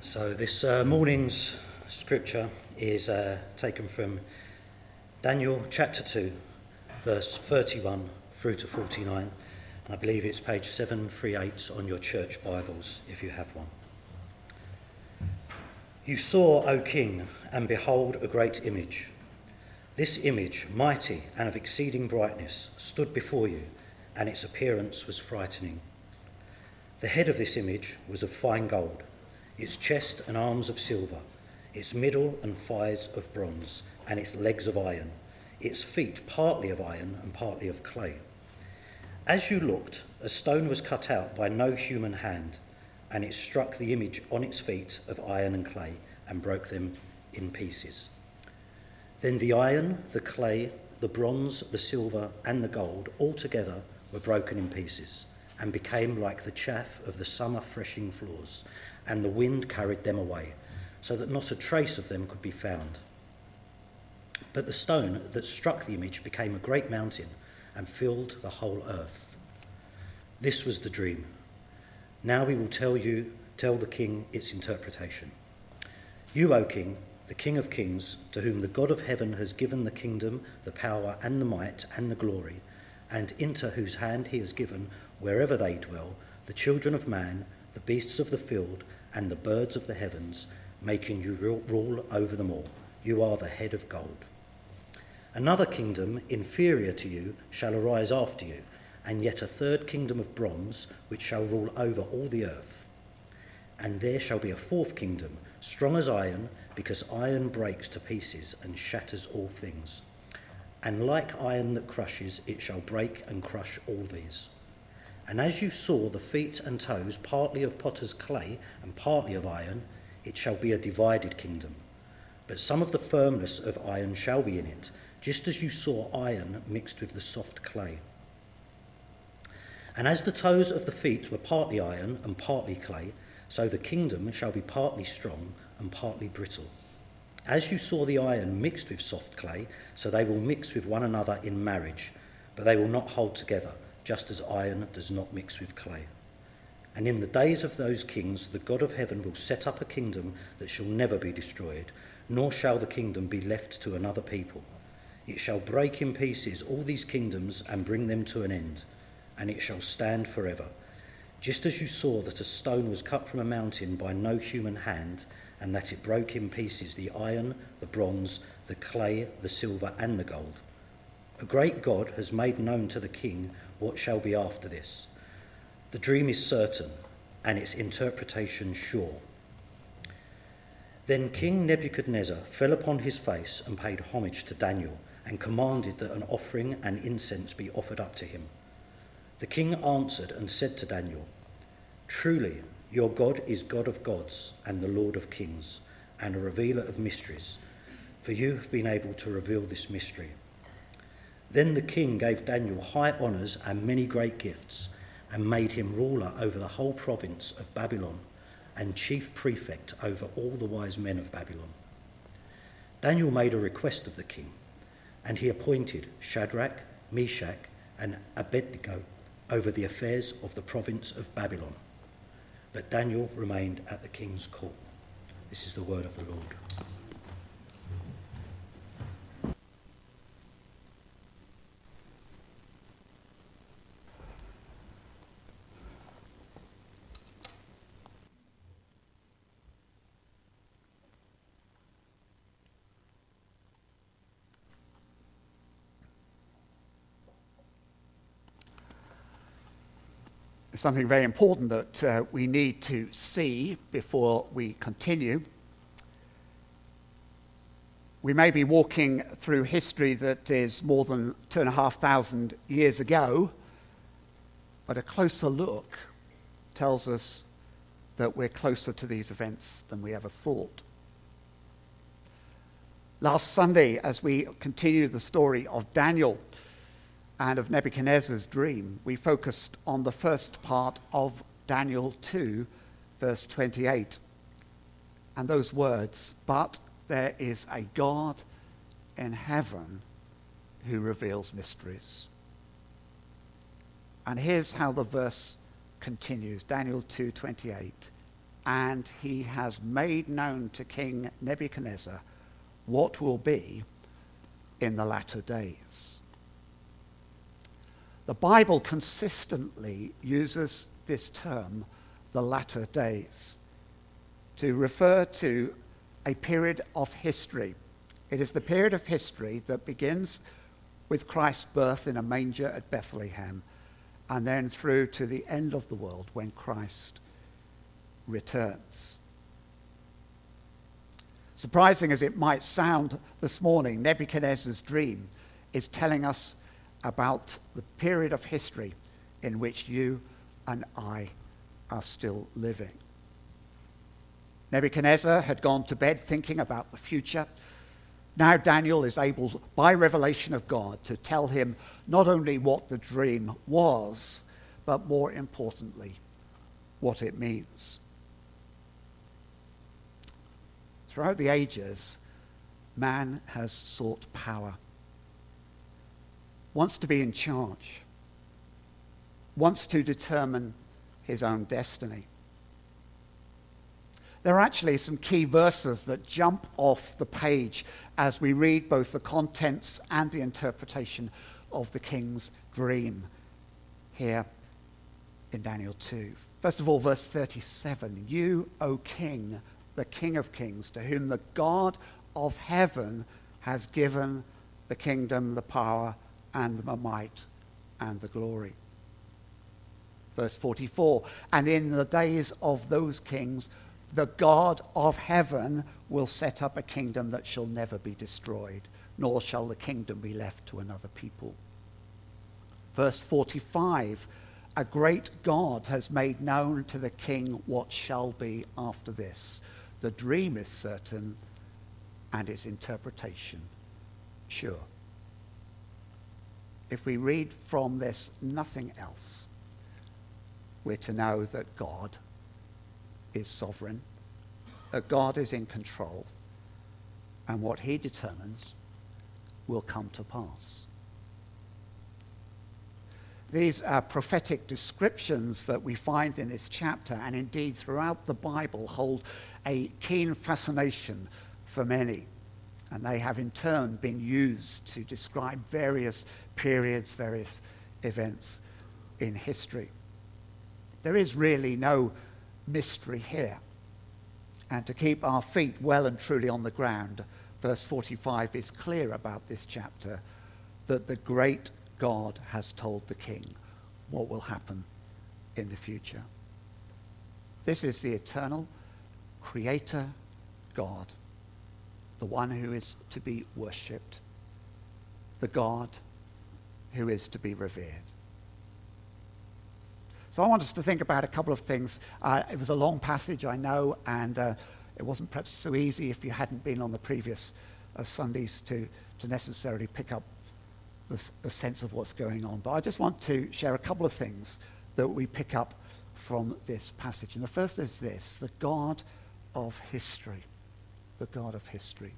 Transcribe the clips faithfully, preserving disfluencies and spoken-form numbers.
So this uh, morning's scripture is uh, taken from Daniel chapter two, verse thirty-one through to forty-nine. And I believe it's page seven thirty-eight on your church Bibles, if you have one. You saw, O king, and behold a great image. This image, mighty and of exceeding brightness, stood before you, and its appearance was frightening. The head of this image was of fine gold, its chest and arms of silver, its middle and thighs of bronze, and its legs of iron, its feet partly of iron and partly of clay. As you looked, a stone was cut out by no human hand, and it struck the image on its feet of iron and clay and broke them in pieces. Then the iron, the clay, the bronze, the silver, and the gold all together were broken in pieces and became like the chaff of the summer threshing floors, and the wind carried them away, so that not a trace of them could be found. But the stone that struck the image became a great mountain and filled the whole earth. This was the dream. Now we will tell you, tell the king its interpretation. You, O king, the King of kings, to whom the God of heaven has given the kingdom, the power and the might and the glory, and into whose hand he has given, wherever they dwell, the children of man, the beasts of the field, and the birds of the heavens, making you rule over them all. You are the head of gold. Another kingdom, inferior to you, shall arise after you, and yet a third kingdom of bronze, which shall rule over all the earth. And there shall be a fourth kingdom, strong as iron, because iron breaks to pieces and shatters all things. And like iron that crushes, it shall break and crush all these. And as you saw the feet and toes, partly of potter's clay and partly of iron, it shall be a divided kingdom. But some of the firmness of iron shall be in it, just as you saw iron mixed with the soft clay. And as the toes of the feet were partly iron and partly clay, so the kingdom shall be partly strong and partly brittle. As you saw the iron mixed with soft clay, so they will mix with one another in marriage, but they will not hold together, just as iron does not mix with clay. And in the days of those kings, the God of heaven will set up a kingdom that shall never be destroyed, nor shall the kingdom be left to another people. It shall break in pieces all these kingdoms and bring them to an end, and it shall stand forever. Just as you saw that a stone was cut from a mountain by no human hand, and that it broke in pieces the iron, the bronze, the clay, the silver, and the gold. A great God has made known to the king what shall be after this. The dream is certain, and its interpretation sure. Then King Nebuchadnezzar fell upon his face and paid homage to Daniel, and commanded that an offering and incense be offered up to him. The king answered and said to Daniel, "Truly, your God is God of gods and the Lord of kings, and a revealer of mysteries, for you have been able to reveal this mystery." Then the king gave Daniel high honours and many great gifts, and made him ruler over the whole province of Babylon, and chief prefect over all the wise men of Babylon. Daniel made a request of the king, and he appointed Shadrach, Meshach, and Abednego over the affairs of the province of Babylon. But Daniel remained at the king's court. This is the word of the Lord. Something very important that uh, we need to see before we continue. We may be walking through history that is more than two and a half thousand years ago, but a closer look tells us that we're closer to these events than we ever thought. Last Sunday, as we continue the story of Daniel and of Nebuchadnezzar's dream, we focused on the first part of Daniel two, verse twenty-eight. And those words, "But there is a God in heaven who reveals mysteries." And here's how the verse continues, Daniel two twenty-eight. and he has made known to King Nebuchadnezzar what will be in the latter days. The Bible consistently uses this term, the latter days, to refer to a period of history. It is the period of history that begins with Christ's birth in a manger at Bethlehem, and then through to the end of the world when Christ returns. Surprising as it might sound this morning, Nebuchadnezzar's dream is telling us about the period of history in which you and I are still living. Nebuchadnezzar had gone to bed thinking about the future. Now Daniel is able, by revelation of God, to tell him not only what the dream was, but more importantly, what it means. Throughout the ages, man has sought power, wants to be in charge, wants to determine his own destiny. There are actually some key verses that jump off the page as we read both the contents and the interpretation of the king's dream here in Daniel two. First of all, verse thirty-seven, "You, O king, the King of kings, to whom the God of heaven has given the kingdom, the power, and the might, and the glory." Verse forty-four, "And in the days of those kings, the God of heaven will set up a kingdom that shall never be destroyed, nor shall the kingdom be left to another people." Verse forty-five, "A great God has made known to the king what shall be after this. The dream is certain, and its interpretation sure." If we read from this nothing else, we're to know that God is sovereign, that God is in control, and what he determines will come to pass. These are prophetic descriptions that we find in this chapter, and indeed throughout the Bible, hold a keen fascination for many. And they have in turn been used to describe various periods, various events in history. There is really no mystery here. And to keep our feet well and truly on the ground, verse forty-five is clear about this chapter, that the great God has told the king what will happen in the future. This is the eternal creator God, the one who is to be worshipped, the God who is to be revered. So I want us to think about a couple of things. Uh, it was a long passage, I know, and uh, it wasn't perhaps so easy if you hadn't been on the previous uh, Sundays to, to necessarily pick up the, the sense of what's going on. But I just want to share a couple of things that we pick up from this passage. And the first is this: the God of history. The God of history.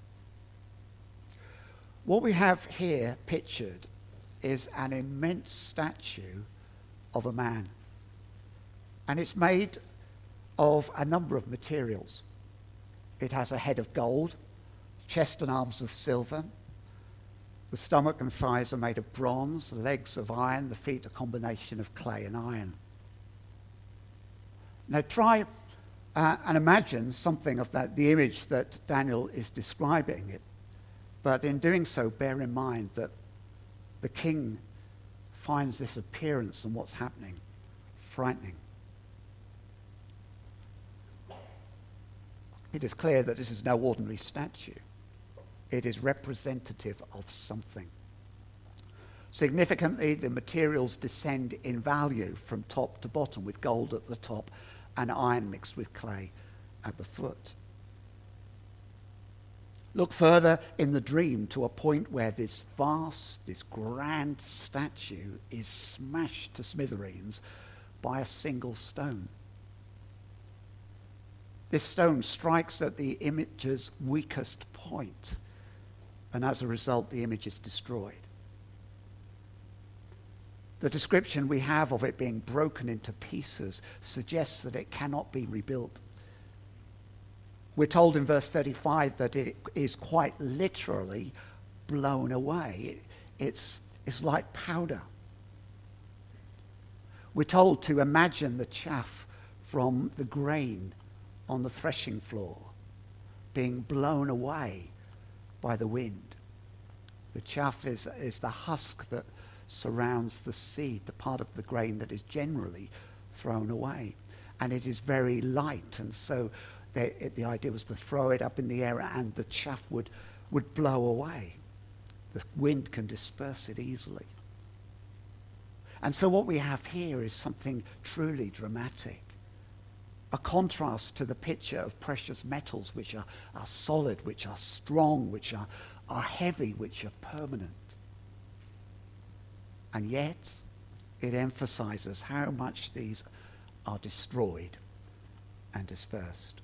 What we have here pictured is an immense statue of a man. And it's made of a number of materials. It has a head of gold, chest and arms of silver. The stomach and thighs are made of bronze, the legs of iron, the feet a combination of clay and iron. Now try uh, and imagine something of that, the image that Daniel is describing it. But in doing so, bear in mind that the king finds this appearance and what's happening frightening. It is clear that this is no ordinary statue. It is representative of something. Significantly, the materials descend in value from top to bottom, with gold at the top and iron mixed with clay at the foot. Look further in the dream to a point where this vast, this grand statue is smashed to smithereens by a single stone. This stone strikes at the image's weakest point, and as a result, the image is destroyed. The description we have of it being broken into pieces suggests that it cannot be rebuilt. We're told in verse thirty-five that it is quite literally blown away. It, it's, it's like powder. We're told to imagine the chaff from the grain on the threshing floor being blown away by the wind. The chaff is, is the husk that surrounds the seed, the part of the grain that is generally thrown away. And it is very light, and so they, it, the idea was to throw it up in the air and the chaff would, would blow away. The wind can disperse it easily. And so what we have here is something truly dramatic. A contrast to the picture of precious metals which are, are solid, which are strong, which are, are heavy, which are permanent. And yet, it emphasizes how much these are destroyed and dispersed.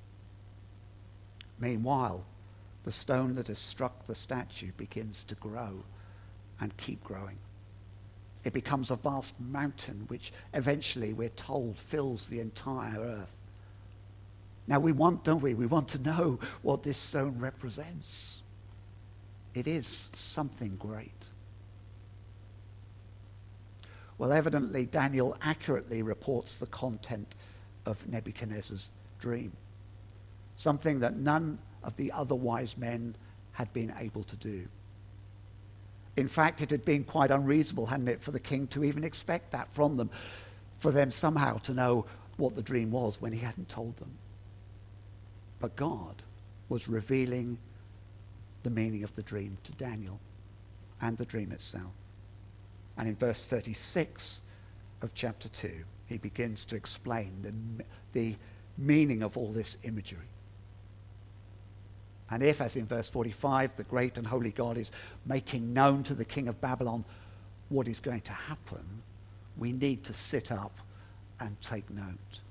Meanwhile, the stone that has struck the statue begins to grow and keep growing. It becomes a vast mountain which eventually, we're told, fills the entire earth. Now we want, don't we? We want to know what this stone represents. It is something great. Well, evidently, Daniel accurately reports the content of Nebuchadnezzar's dream, something that none of the other wise men had been able to do. In fact, it had been quite unreasonable, hadn't it, for the king to even expect that from them, for them somehow to know what the dream was when he hadn't told them. But God was revealing the meaning of the dream to Daniel and the dream itself. And in verse thirty-six of chapter two, he begins to explain the, the meaning of all this imagery. And if, as in verse forty-five, the great and holy God is making known to the king of Babylon what is going to happen, we need to sit up and take note.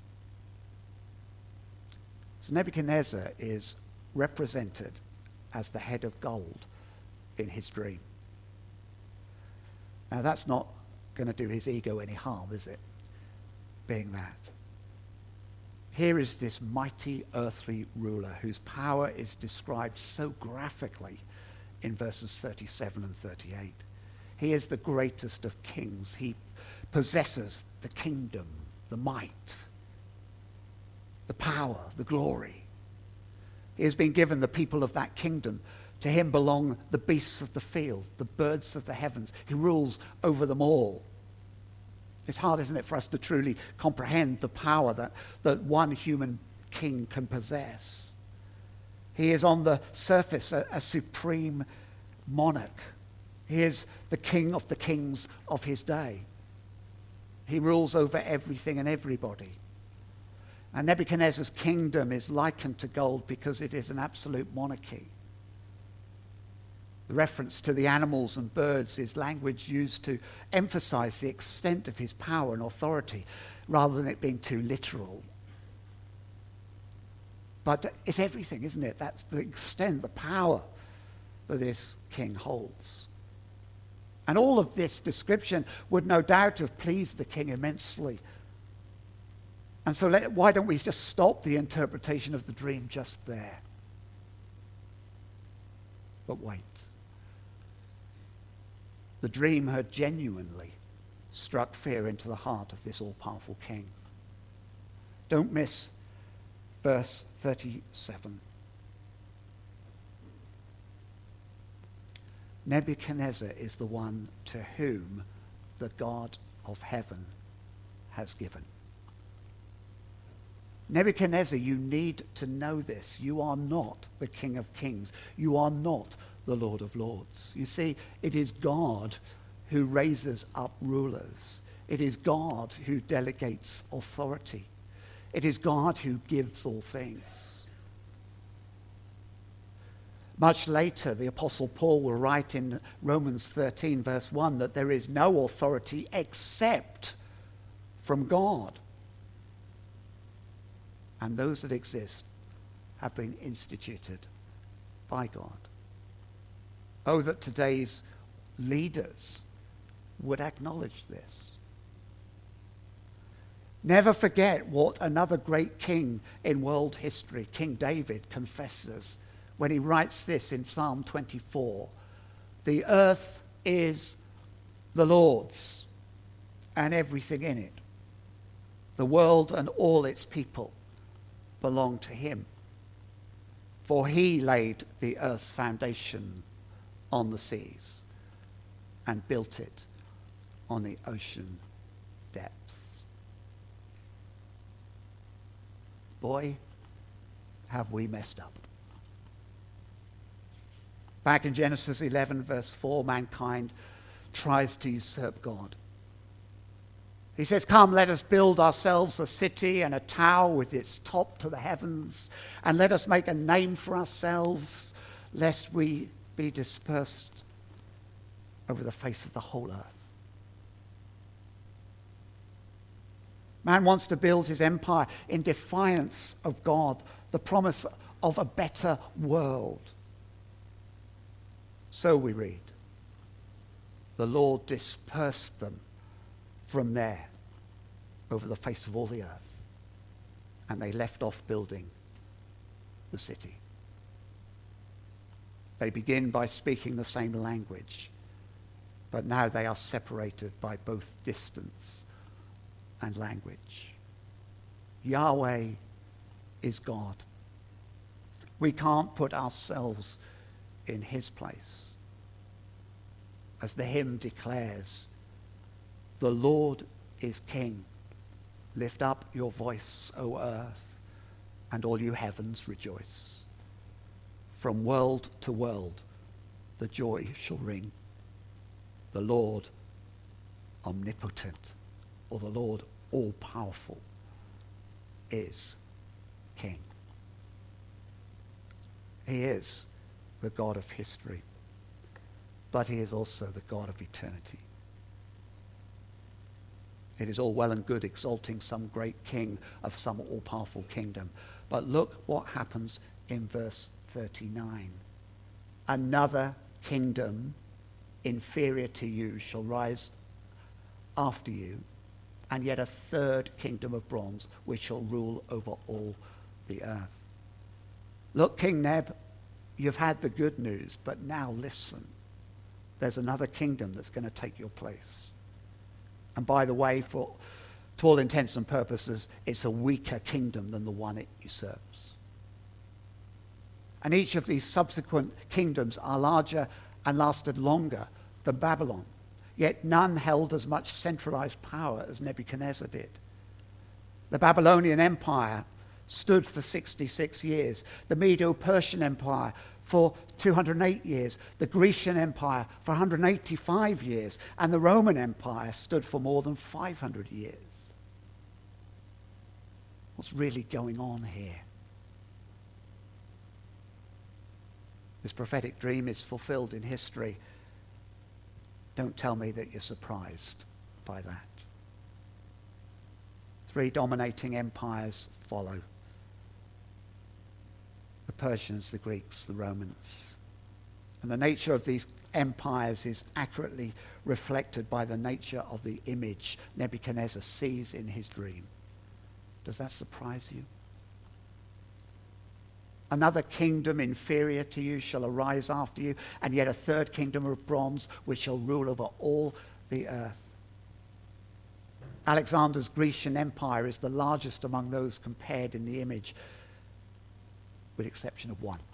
So Nebuchadnezzar is represented as the head of gold in his dream. Now that's not going to do his ego any harm, is it? Being that. Here is this mighty earthly ruler whose power is described so graphically in verses thirty-seven and thirty-eight. He is the greatest of kings. He possesses the kingdom, the might, the power, the glory. He has been given the people of that kingdom. To him belong the beasts of the field, the birds of the heavens. He rules over them all. It's hard, isn't it, for us to truly comprehend the power that, that one human king can possess. He is on the surface a, a supreme monarch. He is the king of the kings of his day. He rules over everything and everybody. And Nebuchadnezzar's kingdom is likened to gold because it is an absolute monarchy. The reference to the animals and birds is language used to emphasize the extent of his power and authority rather than it being too literal. But it's everything, isn't it? That's the extent, the power that this king holds. And all of this description would no doubt have pleased the king immensely. And so let, why don't we just stop the interpretation of the dream just there? But wait. The dream had genuinely struck fear into the heart of this all-powerful king. Don't miss verse thirty-seven. Nebuchadnezzar is the one to whom the God of heaven has given. Nebuchadnezzar, you need to know this. You are not the King of Kings. You are not the Lord of Lords. You see, it is God who raises up rulers. It is God who delegates authority. It is God who gives all things. Much later, the Apostle Paul will write in Romans thirteen, verse one, that there is no authority except from God. And those that exist have been instituted by God. Oh, that today's leaders would acknowledge this. Never forget what another great king in world history, King David, confesses when he writes this in Psalm twenty-four. The earth is the Lord's and everything in it. The world and all its people belong to him. For he laid the earth's foundation on the seas and built it on the ocean depths. Boy, have we messed up. Back in Genesis eleven, verse four, mankind tries to usurp God. He says, come, let us build ourselves a city and a tower with its top to the heavens, and let us make a name for ourselves, lest we be dispersed over the face of the whole earth. Man wants to build his empire in defiance of God, the promise of a better world. So we read, the Lord dispersed them from there over the face of all the earth, and they left off building the city. They begin by speaking the same language, but now they are separated by both distance and language. Yahweh is God. We can't put ourselves in his place. As the hymn declares, the Lord is King. Lift up your voice, O earth, and all you heavens rejoice. From world to world the joy shall ring. The Lord omnipotent, or the Lord all-powerful, is King. He is the God of history, but he is also the God of eternity. It is all well and good exalting some great king of some all-powerful kingdom, but look what happens in verse thirty-nine. Another kingdom inferior to you shall rise after you, and yet a third kingdom of bronze which shall rule over all the earth. Look, King Neb, you've had the good news, but now listen. There's another kingdom that's going to take your place. And by the way, for to all intents and purposes, it's a weaker kingdom than the one it usurps. And each of these subsequent kingdoms are larger and lasted longer than Babylon. Yet none held as much centralized power as Nebuchadnezzar did. The Babylonian Empire stood for sixty-six years. The Medo-Persian Empire for two hundred eight years. The Grecian Empire for one hundred eighty-five years. And the Roman Empire stood for more than five hundred years. What's really going on here? This prophetic dream is fulfilled in history. Don't tell me that you're surprised by that. Three dominating empires follow. The Persians, the Greeks, the Romans. And the nature of these empires is accurately reflected by the nature of the image Nebuchadnezzar sees in his dream. Does that surprise you? Another kingdom inferior to you shall arise after you, and yet a third kingdom of bronze which shall rule over all the earth. Alexander's Grecian Empire is the largest among those compared in the image, with exception of one.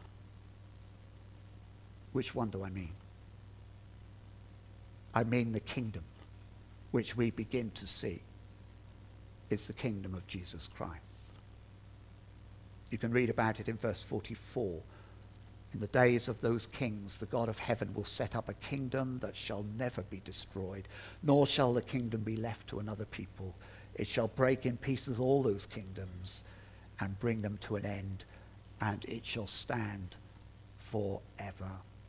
Which one do I mean? I mean the kingdom which we begin to see is the kingdom of Jesus Christ. You can read about it in verse forty-four. In the days of those kings, the God of heaven will set up a kingdom that shall never be destroyed, nor shall the kingdom be left to another people. It shall break in pieces all those kingdoms and bring them to an end, and it shall stand forever.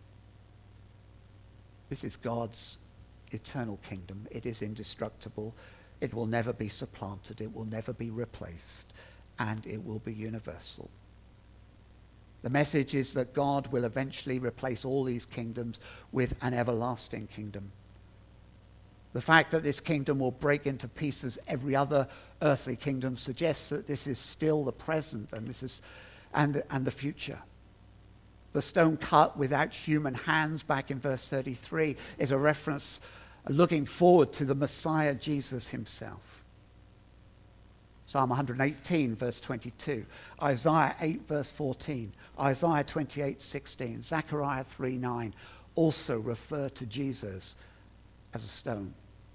This is God's eternal kingdom. It is indestructible. It will never be supplanted. It will never be replaced. And it will be universal. The message is that God will eventually replace all these kingdoms with an everlasting kingdom. The fact that this kingdom will break into pieces every other earthly kingdom suggests that this is still the present and this is and, and the future. The stone cut without human hands back in verse thirty-three is a reference looking forward to the Messiah Jesus himself. Psalm one eighteen verse twenty-two, Isaiah eight verse fourteen, Isaiah twenty-eight sixteen, Zechariah three nine also refer to Jesus as a stone.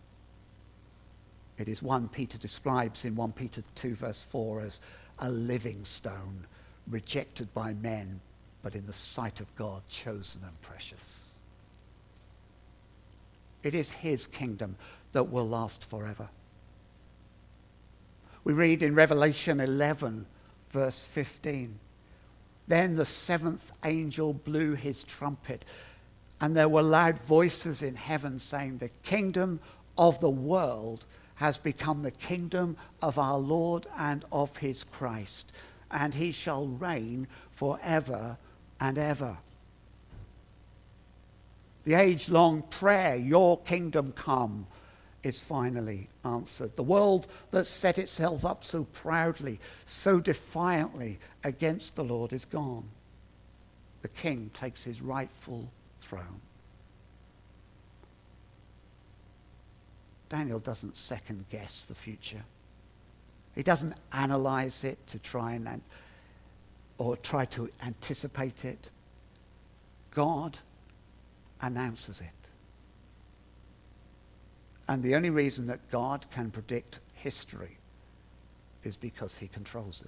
It is one Peter describes in First Peter two verse four as a living stone, rejected by men, but in the sight of God, chosen and precious. It is his kingdom that will last forever. We read in Revelation eleven, verse fifteen, then the seventh angel blew his trumpet, and there were loud voices in heaven saying, the kingdom of the world has become the kingdom of our Lord and of his Christ, and he shall reign forever and ever. The age-long prayer, your kingdom come, is finally answered. The world that set itself up so proudly, so defiantly against the Lord is gone. The king takes his rightful throne. Daniel doesn't second guess the future. He doesn't analyze it to try and or try to anticipate it. God announces it. And the only reason that God can predict history is because he controls it.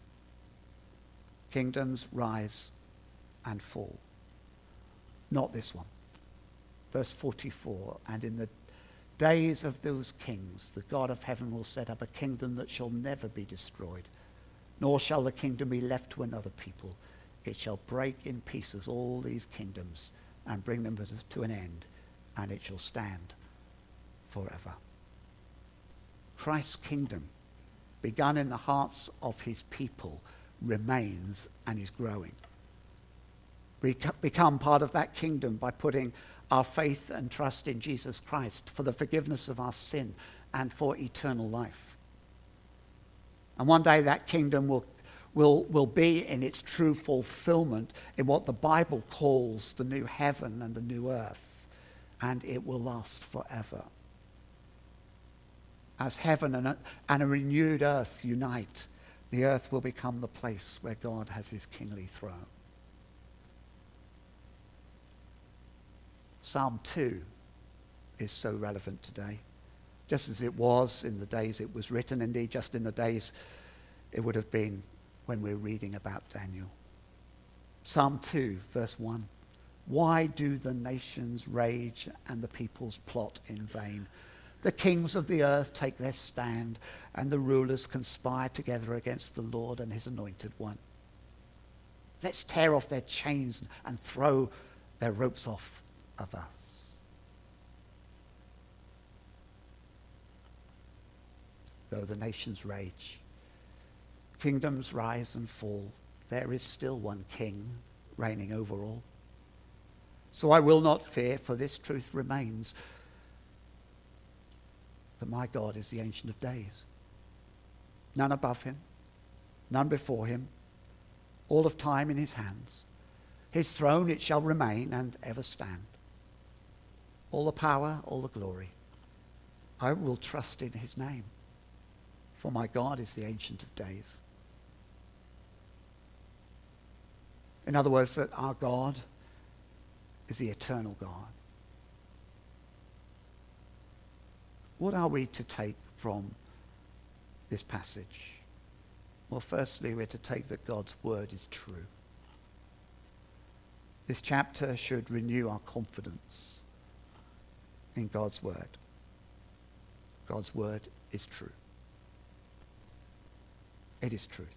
Kingdoms rise and fall. Not this one. Verse forty-four, and in the days of those kings, the God of heaven will set up a kingdom that shall never be destroyed, nor shall the kingdom be left to another people. It shall break in pieces all these kingdoms and bring them to an end, and it shall stand forever. Christ's kingdom, begun in the hearts of his people, remains and is growing. We become part of that kingdom by putting our faith and trust in Jesus Christ for the forgiveness of our sin and for eternal life. And one day that kingdom will, will, will be in its true fulfillment in what the Bible calls the new heaven and the new earth, and it will last forever. As heaven and a, and a renewed earth unite, the earth will become the place where God has his kingly throne. Psalm two is so relevant today, just as it was in the days it was written, indeed just in the days it would have been when we're reading about Daniel. Psalm two, verse one. Why do the nations rage and the peoples plot in vain? The kings of the earth take their stand, and the rulers conspire together against the Lord and his anointed one. Let's tear off their chains and throw their ropes off of us. Though the nations rage, kingdoms rise and fall, there is still one king reigning over all. So I will not fear, for this truth remains, that my God is the Ancient of Days. None above him, none before him, all of time in his hands. His throne it shall remain and ever stand. All the power, all the glory. I will trust in his name, for my God is the Ancient of Days. In other words, that our God is the eternal God. What are we to take from this passage? Well, firstly, we're to take that God's word is true. This chapter should renew our confidence in God's word. God's word is true. It is truth.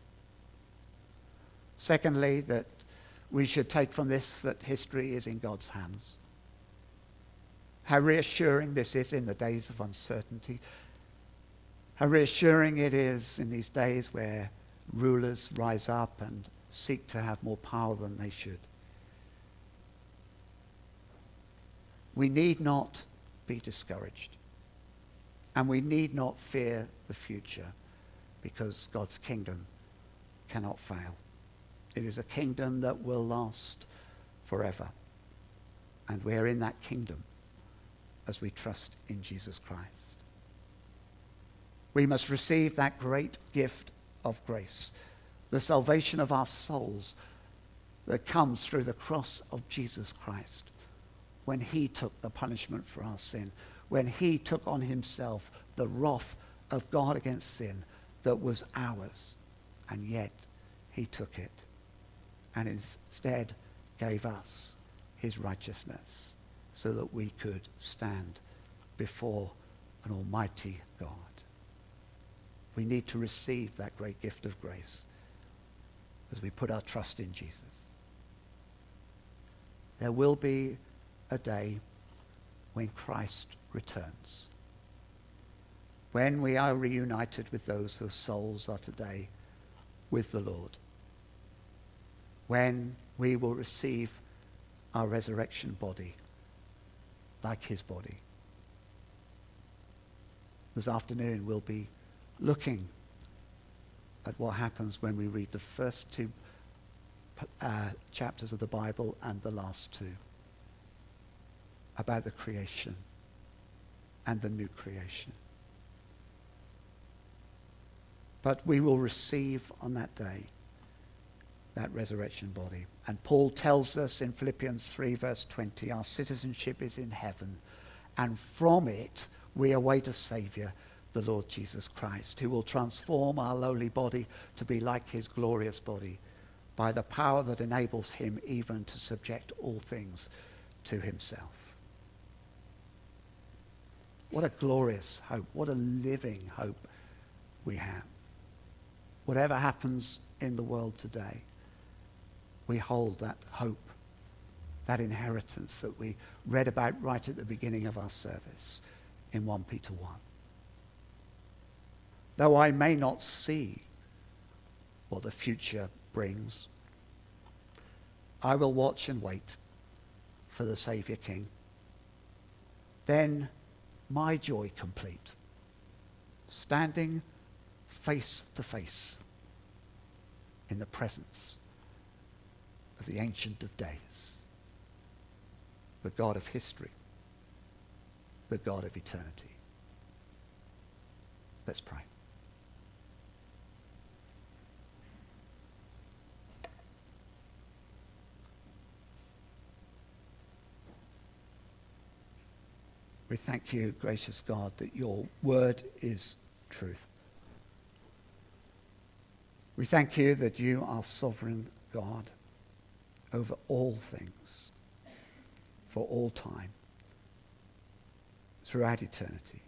Secondly, that we should take from this that history is in God's hands. How reassuring this is in the days of uncertainty. How reassuring it is in these days where rulers rise up and seek to have more power than they should. We need not be discouraged. And we need not fear the future, because God's kingdom cannot fail. It is a kingdom that will last forever. And we are in that kingdom as we trust in Jesus Christ. We must receive that great gift of grace, the salvation of our souls that comes through the cross of Jesus Christ, when he took the punishment for our sin, when he took on himself the wrath of God against sin that was ours, and yet he took it and instead gave us his righteousness so that we could stand before an almighty God. We need to receive that great gift of grace as we put our trust in Jesus. There will be a day when Christ returns, when we are reunited with those whose souls are today with the Lord, when we will receive our resurrection body like his body. This afternoon we'll be looking at what happens when we read the first two uh, chapters of the Bible and the last two about the creation and the new creation. But we will receive on that day that resurrection body. And Paul tells us in Philippians three verse twenty, our citizenship is in heaven, and from it we await a Saviour, the Lord Jesus Christ, who will transform our lowly body to be like his glorious body by the power that enables him even to subject all things to himself. What a glorious hope. What a living hope we have. Whatever happens in the world today, we hold that hope, that inheritance that we read about right at the beginning of our service in First Peter one. Though I may not see what the future brings, I will watch and wait for the Saviour King. Then my joy complete, standing face to face in the presence of the Ancient of Days, the God of history, the God of eternity. Let's pray. We thank you, gracious God, that your word is truth. We thank you that you are sovereign God over all things, for all time, throughout eternity.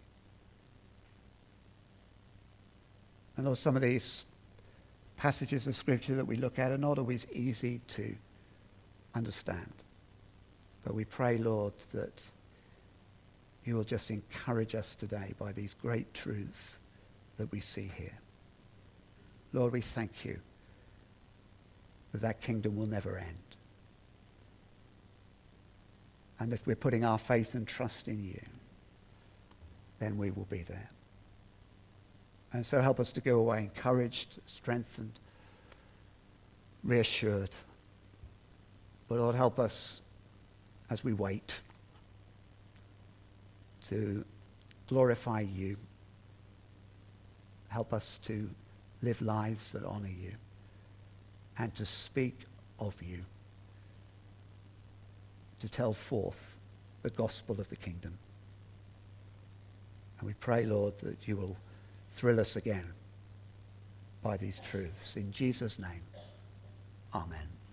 And Lord, some of these passages of Scripture that we look at are not always easy to understand. But we pray, Lord, that you will just encourage us today by these great truths that we see here. Lord, we thank you that that kingdom will never end. And if we're putting our faith and trust in you, then we will be there. And so help us to go away encouraged, strengthened, reassured. But Lord, help us as we wait to glorify you. Help us to live lives that honor you and to speak of you, to tell forth the gospel of the kingdom. And we pray, Lord, that you will thrill us again by these truths. In Jesus' name, amen.